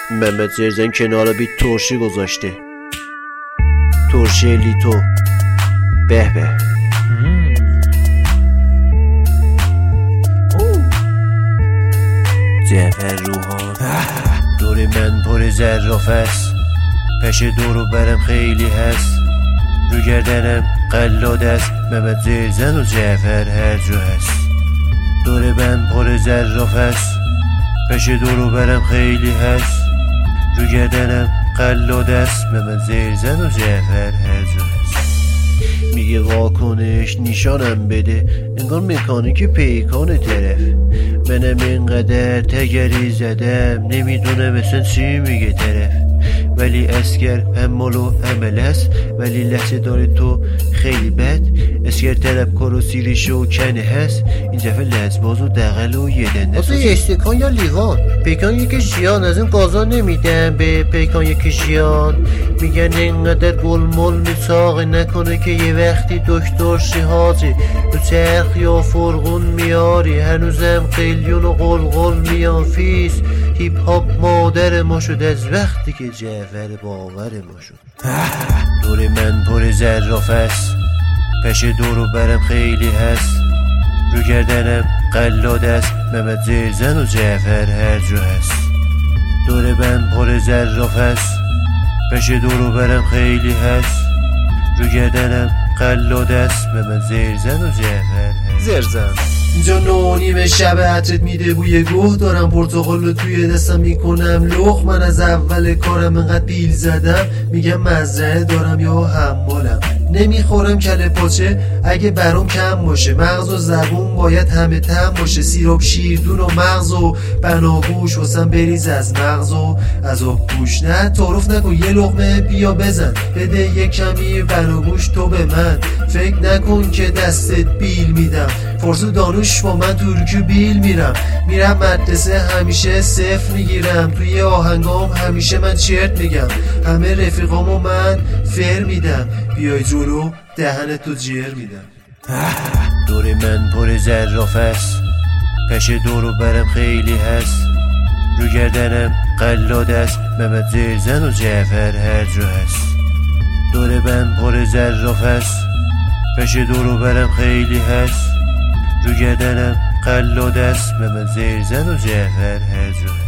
محمد زرزن کنار بیت ترشی گذاشته. ترشی لیتو به به. جعفر روحان دور من پر زرافه است، پش دورو برم خیلی هست، رو گردنم قلاده است. محمد زرزن و جعفر هر جا هست. دور من پر زرافه است، پش دورو برم خیلی هست، رو گردنم قلاده است. محمد زرزن و جعفر هر جا هست. میگه واکنش نشانم بده، انگار مکانیک پیکان طرف. منم اینقدر تگری زدم، نمیدونم اصلا چی میگه طرف. ولی اسگر هم مال و عمل هست، ولی لحظه داره تو خیلی بد. اسگر طلب کار و سیریش و کنه هست، این دفعه لحظباز و دقل و یه دنده هست. یه استکان یا لیوان پیکان یکی جیان، از این قازا نمیدم به پیکان یکی جیان. میگن اینقدر گل مل میساقه نکنه که یه وقتی دکتر شیحاجی تو چرخ یا فرغون میاری. هنوزم قلیون و قلقل میان فیس. هیپ هاپ مادر ما شد از وقتی که جعفر باور ما شد. دور من پر زرافه است، پش دورو برم خیلی هست، رو گردنم قلاده است. محمد زرزن و جعفر هر جا هست. دور من پر زرافه است، پش دورو برم خیلی هست، رو گردنم قلاده است. محمد زرزن و جعفر زرزن. اینجا 9:30 شب عطرت میده بوی گوه، دارم پرتقال رو توی دستم میکنم لخ. من از اول کارم انقدر بیل زدم، میگم مزرعه دارم یا حمالم. نمیخورم کله پاچه اگه برام کم باشه، مغز و زبون باید همه تم باشه. سیراب شیردون و مغز و بناگوش واسم بریز از مغز و از آبگوش. نه تعارف نکن یه لقمه بیا بزن، بده یه کمی بناگوش تو به من. فکر نکن که دستت بیل میدم، فارس و دانوش با من ترکی بیل میرم مدرسه همیشه صفر میگیرم. توی آهنگام همیشه من چرت میگم، همه رفیقامو من فر میدم. بیای جلو دهنتو جر میدم. دور من پر زرافه است، پش دورو برم خیلی هست، رو گردنم قلاده است. محمد زرزن و جعفر هر جا هست. دور من پر زرافه است، پش دورو برم خیلی هست، رو گردنم قلاده است. محمد زرزن و جعفر هر جا هست.